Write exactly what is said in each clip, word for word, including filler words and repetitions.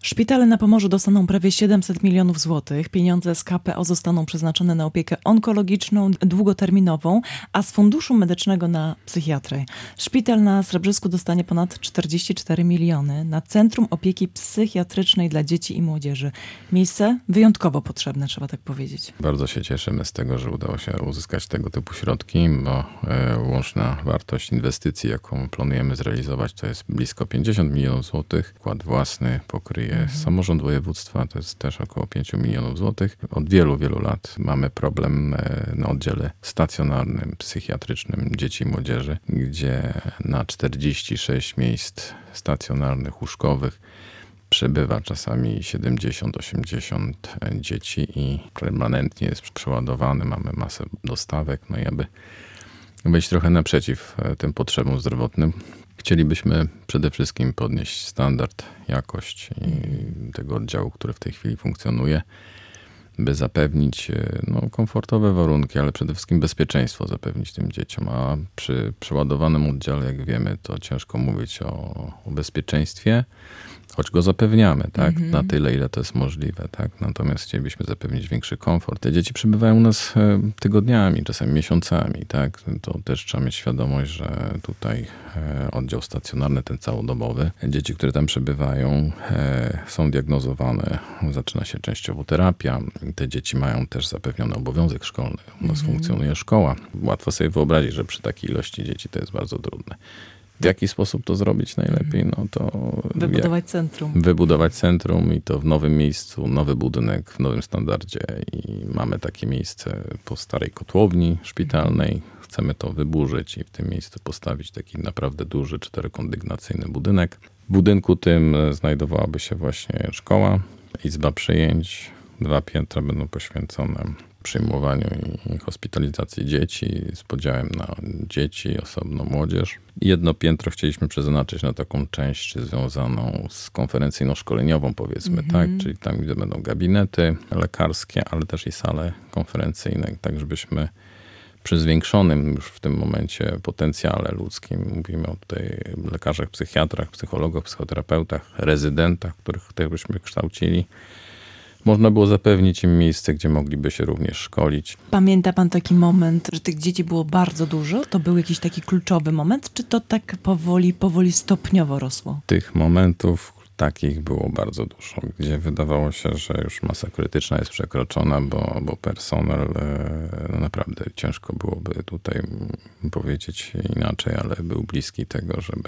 Szpitale na Pomorzu dostaną prawie siedemset milionów złotych. Pieniądze z K P O zostaną przeznaczone na opiekę onkologiczną, długoterminową, a z Funduszu Medycznego na psychiatrę. Szpital na Srebrzysku dostanie ponad czterdzieści cztery miliony na Centrum Opieki Psychiatrycznej dla Dzieci i Młodzieży. Miejsce wyjątkowo potrzebne, trzeba tak powiedzieć. Bardzo się cieszymy z tego, że udało się uzyskać tego typu środki, bo e, łączna wartość inwestycji, jaką planujemy zrealizować, to jest blisko pięćdziesiąt milionów złotych. Wkład własny pokryje mhm. samorząd województwa, to jest też około pięć milionów złotych. Od wielu, wielu lat mamy problem e, na oddziale stacjonarnym, psychiatrycznym dzieci i młodzieży, gdzie na czterdzieści sześć miejsc stacjonarnych, łóżkowych przebywa czasami siedemdziesiąt osiemdziesiąt dzieci i permanentnie jest przeładowany. Mamy masę dostawek. No i aby wyjść trochę naprzeciw tym potrzebom zdrowotnym, chcielibyśmy przede wszystkim podnieść standard, jakość tego oddziału, który w tej chwili funkcjonuje, by zapewnić no, komfortowe warunki, ale przede wszystkim bezpieczeństwo zapewnić tym dzieciom. A przy przeładowanym oddziale, jak wiemy, to ciężko mówić o, o bezpieczeństwie, choć go zapewniamy, tak, mm-hmm. na tyle, ile to jest możliwe, tak. Natomiast chcielibyśmy zapewnić większy komfort. Te dzieci przebywają u nas tygodniami, czasami miesiącami, tak. To też trzeba mieć świadomość, że tutaj oddział stacjonarny, ten całodobowy, dzieci, które tam przebywają, są diagnozowane, zaczyna się częściowo terapia. Te dzieci mają też zapewniony obowiązek szkolny. U nas mm-hmm. funkcjonuje szkoła. Łatwo sobie wyobrazić, że przy takiej ilości dzieci to jest bardzo trudne. W jaki sposób to zrobić najlepiej? No to wybudować jak? centrum. Wybudować centrum i to w nowym miejscu, nowy budynek, w nowym standardzie. I mamy takie miejsce po starej kotłowni szpitalnej. Chcemy to wyburzyć i w tym miejscu postawić taki naprawdę duży, czterokondygnacyjny budynek. W budynku tym znajdowałaby się właśnie szkoła, izba przyjęć. Dwa piętra będą poświęcone przyjmowaniu i hospitalizacji dzieci z podziałem na dzieci, osobno młodzież. Jedno piętro chcieliśmy przeznaczyć na taką część związaną z konferencyjno-szkoleniową, powiedzmy, mm-hmm. tak? Czyli tam, gdzie będą gabinety lekarskie, ale też i sale konferencyjne, tak żebyśmy przy zwiększonym już w tym momencie potencjale ludzkim, mówimy o tutaj lekarzach, psychiatrach, psychologach, psychoterapeutach, rezydentach, których też byśmy kształcili, można było zapewnić im miejsce, gdzie mogliby się również szkolić. Pamięta pan taki moment, że tych dzieci było bardzo dużo? To był jakiś taki kluczowy moment? Czy to tak powoli, powoli stopniowo rosło? Tych momentów takich było bardzo dużo, gdzie wydawało się, że już masa krytyczna jest przekroczona, bo, bo personel no naprawdę ciężko byłoby tutaj powiedzieć inaczej, ale był bliski tego, żeby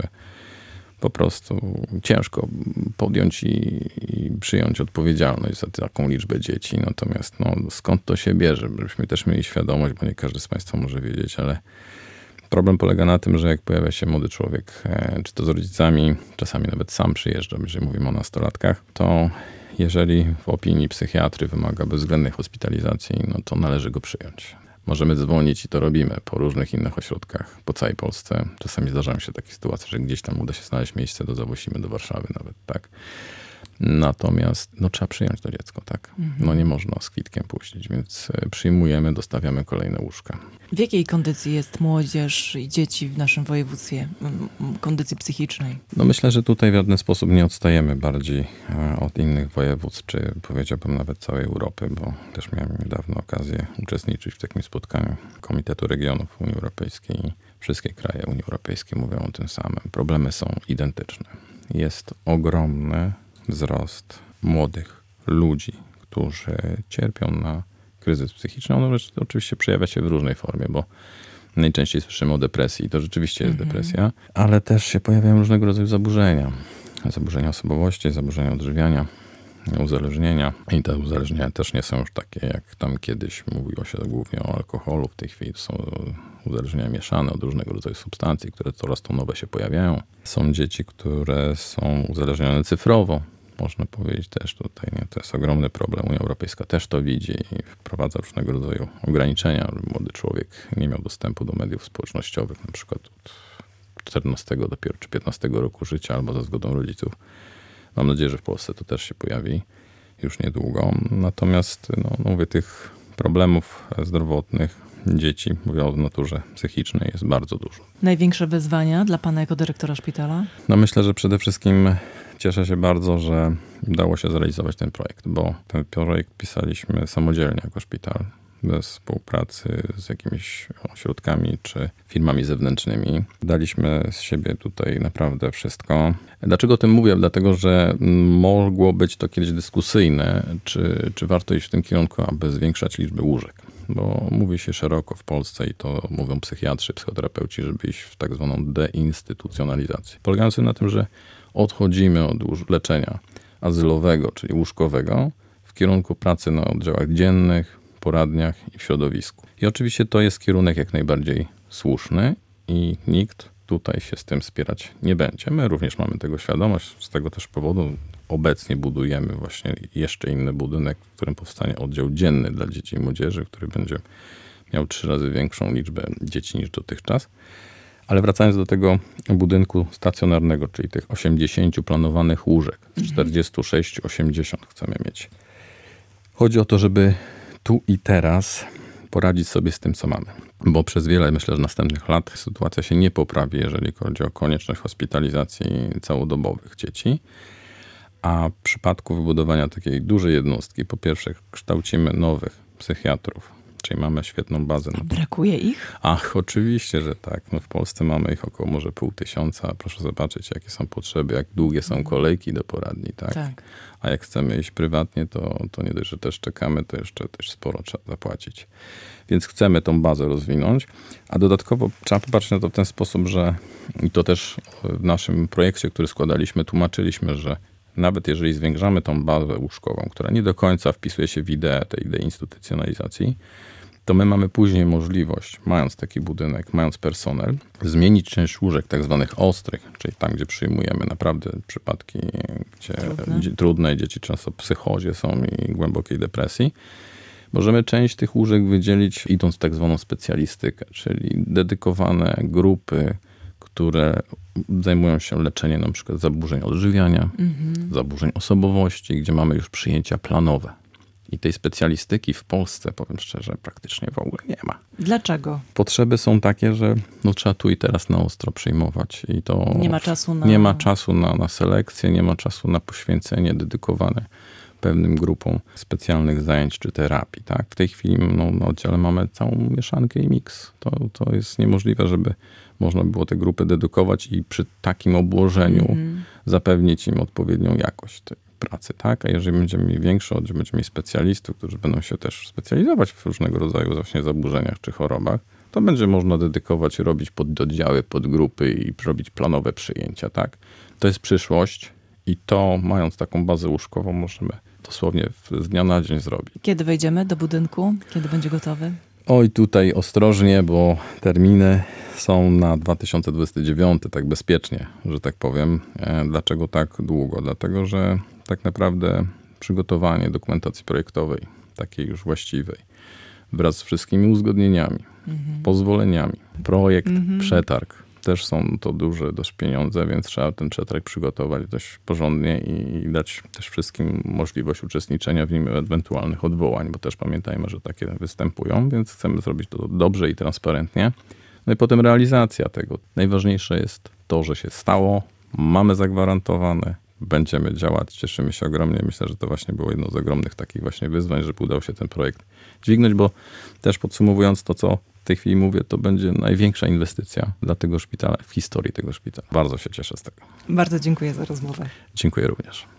po prostu ciężko podjąć i, i przyjąć odpowiedzialność za taką liczbę dzieci. Natomiast no, skąd to się bierze? Żebyśmy też mieli świadomość, bo nie każdy z państwa może wiedzieć, ale problem polega na tym, że jak pojawia się młody człowiek, czy to z rodzicami, czasami nawet sam przyjeżdża, jeżeli mówimy o nastolatkach, to jeżeli w opinii psychiatry wymaga bezwzględnej hospitalizacji, no to należy go przyjąć. Możemy dzwonić i to robimy po różnych innych ośrodkach po całej Polsce. Czasami zdarzają się takie sytuacje, że gdzieś tam uda się znaleźć miejsce, to zawozimy do Warszawy nawet, tak. Natomiast no, trzeba przyjąć to dziecko, tak. No nie można z kwitkiem puścić, więc przyjmujemy, dostawiamy kolejne łóżka. W jakiej kondycji jest młodzież i dzieci w naszym województwie? Kondycji psychicznej? No myślę, że tutaj w żaden sposób nie odstajemy bardziej od innych województw, czy powiedziałbym nawet całej Europy, bo też miałem niedawno okazję uczestniczyć w takim spotkaniu Komitetu Regionów Unii Europejskiej i wszystkie kraje Unii Europejskiej mówią o tym samym. Problemy są identyczne. Jest ogromny wzrost młodych ludzi, którzy cierpią na kryzys psychiczny. On oczywiście przejawia się w różnej formie, bo najczęściej słyszymy o depresji i to rzeczywiście jest mhm. depresja, ale też się pojawiają różnego rodzaju zaburzenia. Zaburzenia osobowości, zaburzenia odżywiania, uzależnienia. I te uzależnienia też nie są już takie, jak tam kiedyś mówiło się głównie o alkoholu. W tej chwili to są uzależnienia mieszane od różnego rodzaju substancji, które coraz to nowe się pojawiają. Są dzieci, które są uzależnione cyfrowo. Można powiedzieć też tutaj, nie? To jest ogromny problem. Unia Europejska też to widzi i wprowadza różnego rodzaju ograniczenia, żeby młody człowiek nie miał dostępu do mediów społecznościowych, na przykład od czternastego dopiero czy piętnastego roku życia albo za zgodą rodziców. Mam nadzieję, że w Polsce to też się pojawi już niedługo. Natomiast no, mówię, tych problemów zdrowotnych dzieci, mówię o naturze psychicznej, jest bardzo dużo. Największe wyzwania dla pana jako dyrektora szpitala? No myślę, że przede wszystkim cieszę się bardzo, że udało się zrealizować ten projekt, bo ten projekt pisaliśmy samodzielnie jako szpital, bez współpracy z jakimiś ośrodkami czy firmami zewnętrznymi. Daliśmy z siebie tutaj naprawdę wszystko. Dlaczego o tym mówię? Dlatego, że mogło być to kiedyś dyskusyjne, czy, czy warto iść w tym kierunku, aby zwiększać liczbę łóżek. Bo mówi się szeroko w Polsce i to mówią psychiatrzy, psychoterapeuci, żeby iść w tak zwaną deinstytucjonalizację. Polegającą na tym, że odchodzimy od leczenia azylowego, czyli łóżkowego, w kierunku pracy na oddziałach dziennych, poradniach i w środowisku. I oczywiście to jest kierunek jak najbardziej słuszny i nikt tutaj się z tym spierać nie będzie. My również mamy tego świadomość, z tego też powodu obecnie budujemy właśnie jeszcze inny budynek, w którym powstanie oddział dzienny dla dzieci i młodzieży, który będzie miał trzy razy większą liczbę dzieci niż dotychczas. Ale wracając do tego budynku stacjonarnego, czyli tych osiemdziesięciu planowanych łóżek, z czterdziestu sześciu osiemdziesiąt chcemy mieć. Chodzi o to, żeby tu i teraz poradzić sobie z tym, co mamy. Bo przez wiele, myślę, że następnych lat sytuacja się nie poprawi, jeżeli chodzi o konieczność hospitalizacji całodobowych dzieci. A w przypadku wybudowania takiej dużej jednostki, po pierwsze kształcimy nowych psychiatrów, czyli mamy świetną bazę. A brakuje ich? Ach, oczywiście, że tak. No w Polsce mamy ich około może pół tysiąca. Proszę zobaczyć, jakie są potrzeby, jak długie są kolejki do poradni, tak? Tak. A jak chcemy iść prywatnie, to, to nie dość, że też czekamy, to jeszcze też sporo trzeba zapłacić. Więc chcemy tą bazę rozwinąć, a dodatkowo trzeba popatrzeć na to w ten sposób, że i to też w naszym projekcie, który składaliśmy, tłumaczyliśmy, że nawet jeżeli zwiększamy tą bazę łóżkową, która nie do końca wpisuje się w ideę tej deinstytucjonalizacji, to my mamy później możliwość, mając taki budynek, mając personel, zmienić część łóżek tak zwanych ostrych, czyli tam, gdzie przyjmujemy naprawdę przypadki, gdzie trudne, gdzie trudne dzieci często w psychozie są i głębokiej depresji. Możemy część tych łóżek wydzielić idąc w tak zwaną specjalistykę, czyli dedykowane grupy, które zajmują się leczeniem na przykład zaburzeń odżywiania, mhm. zaburzeń osobowości, gdzie mamy już przyjęcia planowe. I tej specjalistyki w Polsce, powiem szczerze, praktycznie w ogóle nie ma. Dlaczego? Potrzeby są takie, że no, trzeba tu i teraz na ostro przyjmować. I to nie ma czasu na... Nie ma czasu na, na selekcję, nie ma czasu na poświęcenie dedykowane pewnym grupom specjalnych zajęć czy terapii. Tak? W tej chwili no, na oddziale mamy całą mieszankę i miks. To, to jest niemożliwe, żeby można było te grupy dedykować i przy takim obłożeniu mm. zapewnić im odpowiednią jakość tej pracy. Tak? A jeżeli będziemy mieli większy oddział, będziemy mieli specjalistów, którzy będą się też specjalizować w różnego rodzaju właśnie zaburzeniach czy chorobach, to będzie można dedykować, robić pododdziały, podgrupy i robić planowe przyjęcia. Tak? To jest przyszłość i to, mając taką bazę łóżkową, możemy dosłownie z dnia na dzień zrobić. Kiedy wejdziemy do budynku? Kiedy będzie gotowy? Oj, tutaj ostrożnie, bo terminy są na dwa tysiące dwudziesty dziewiąty, tak bezpiecznie, że tak powiem. Dlaczego tak długo? Dlatego, że tak naprawdę przygotowanie dokumentacji projektowej, takiej już właściwej, wraz z wszystkimi uzgodnieniami, mhm. pozwoleniami, projekt, mhm. przetarg, też są to duże dość pieniądze, więc trzeba ten przetarg przygotować dość porządnie i dać też wszystkim możliwość uczestniczenia w nim, ewentualnych odwołań, bo też pamiętajmy, że takie występują, więc chcemy zrobić to dobrze i transparentnie. No i potem realizacja tego. Najważniejsze jest to, że się stało, mamy zagwarantowane, będziemy działać, cieszymy się ogromnie. Myślę, że to właśnie było jedno z ogromnych takich właśnie wyzwań, żeby udało się ten projekt dźwignąć, bo też podsumowując to, co w tej chwili mówię, to będzie największa inwestycja dla tego szpitala w historii tego szpitala. Bardzo się cieszę z tego. Bardzo dziękuję za rozmowę. Dziękuję również.